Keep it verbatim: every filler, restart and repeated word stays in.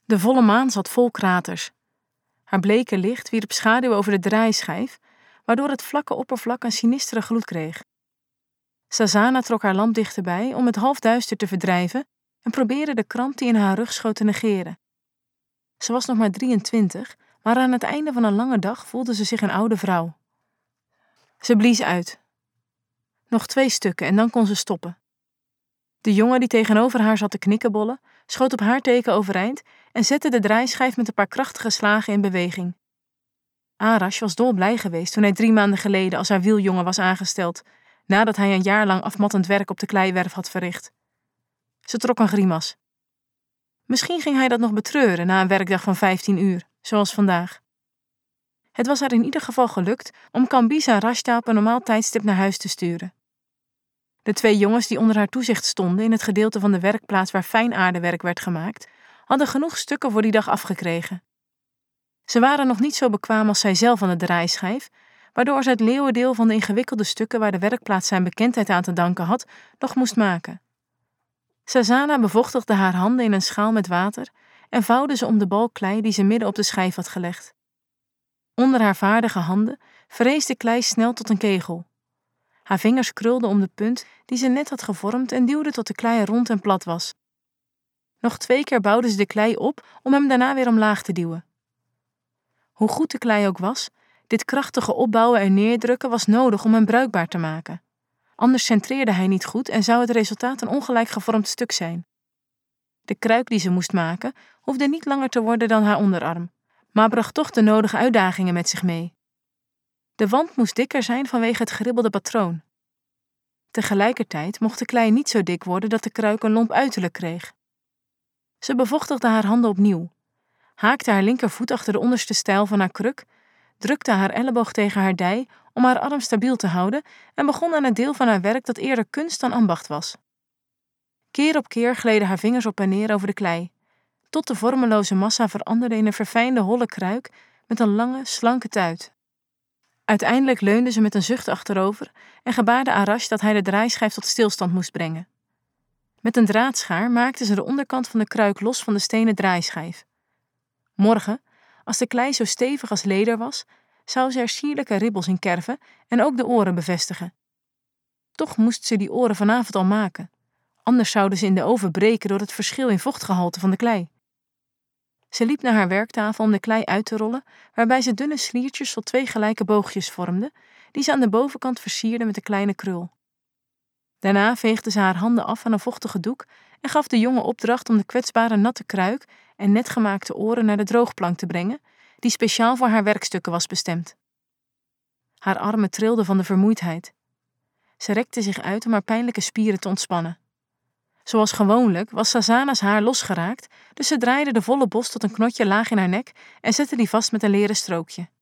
De volle maan zat vol kraters. Haar bleke licht wierp schaduw over de draaischijf, waardoor het vlakke oppervlak een sinistere gloed kreeg. Sazana trok haar lamp dichterbij om het halfduister te verdrijven en probeerde de kramp die in haar rug schoot te negeren. Ze was nog maar drieëntwintig, maar aan het einde van een lange dag voelde ze zich een oude vrouw. Ze blies uit. Nog twee stukken en dan kon ze stoppen. De jongen die tegenover haar zat te knikkenbollen, schoot op haar teken overeind en zette de draaischijf met een paar krachtige slagen in beweging. Arash was dolblij geweest toen hij drie maanden geleden als haar wieljongen was aangesteld, nadat hij een jaar lang afmattend werk op de kleiwerf had verricht. Ze trok een grimas. Misschien ging hij dat nog betreuren na een werkdag van vijftien uur, zoals vandaag. Het was haar in ieder geval gelukt om Kambiza Rashta op een normaal tijdstip naar huis te sturen. De twee jongens die onder haar toezicht stonden in het gedeelte van de werkplaats waar fijn aardewerk werd gemaakt, hadden genoeg stukken voor die dag afgekregen. Ze waren nog niet zo bekwaam als zij zelf aan de draaischijf, waardoor ze het leeuwendeel van de ingewikkelde stukken waar de werkplaats zijn bekendheid aan te danken had, nog moest maken. Sazana bevochtigde haar handen in een schaal met water en vouwde ze om de bal klei die ze midden op de schijf had gelegd. Onder haar vaardige handen verrees de klei snel tot een kegel. Haar vingers krulden om de punt die ze net had gevormd en duwden tot de klei rond en plat was. Nog twee keer bouwde ze de klei op om hem daarna weer omlaag te duwen. Hoe goed de klei ook was, dit krachtige opbouwen en neerdrukken was nodig om hem bruikbaar te maken. Anders centreerde hij niet goed en zou het resultaat een ongelijk gevormd stuk zijn. De kruik die ze moest maken hoefde niet langer te worden dan haar onderarm, maar bracht toch de nodige uitdagingen met zich mee. De wand moest dikker zijn vanwege het geribbelde patroon. Tegelijkertijd mocht de klei niet zo dik worden dat de kruik een lomp uiterlijk kreeg. Ze bevochtigde haar handen opnieuw, haakte haar linkervoet achter de onderste stijl van haar kruk, drukte haar elleboog tegen haar dij om haar arm stabiel te houden en begon aan het deel van haar werk dat eerder kunst dan ambacht was. Keer op keer gleden haar vingers op en neer over de klei, tot de vormeloze massa veranderde in een verfijnde holle kruik met een lange, slanke tuit. Uiteindelijk leunde ze met een zucht achterover en gebaarde Arash dat hij de draaischijf tot stilstand moest brengen. Met een draadschaar maakte ze de onderkant van de kruik los van de stenen draaischijf. Morgen, als de klei zo stevig als leder was, zou ze er sierlijke ribbels in kerven en ook de oren bevestigen. Toch moest ze die oren vanavond al maken, anders zouden ze in de oven breken door het verschil in vochtgehalte van de klei. Ze liep naar haar werktafel om de klei uit te rollen, waarbij ze dunne sliertjes tot twee gelijke boogjes vormde, die ze aan de bovenkant versierde met een kleine krul. Daarna veegde ze haar handen af aan een vochtige doek en gaf de jongen opdracht om de kwetsbare natte kruik en net gemaakte oren naar de droogplank te brengen, die speciaal voor haar werkstukken was bestemd. Haar armen trilden van de vermoeidheid. Ze rekte zich uit om haar pijnlijke spieren te ontspannen. Zoals gewoonlijk was Sazana's haar losgeraakt, dus ze draaide de volle bos tot een knotje laag in haar nek en zette die vast met een leren strookje.